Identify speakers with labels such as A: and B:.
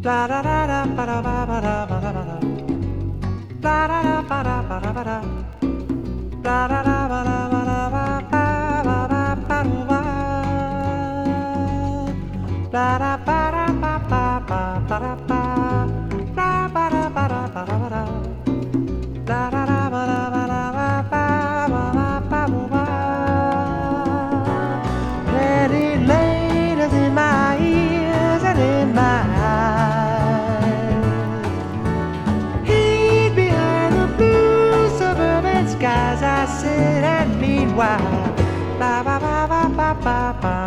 A: La da da da ba da ba ba da ba da ba da. La da da ba da ba da ba da. La da da ba da ba da ba ba ba ba ba ba. La da ba da ba ba ba ba da ba. La ba da ba da ba da ba da. La da da ba da ba da ba ba ba ba ba ba. Pretty ladies in my ears and in my eyes. Hid behind the blue suburban skies, I sit and meanwhile, ba ba ba ba ba ba ba.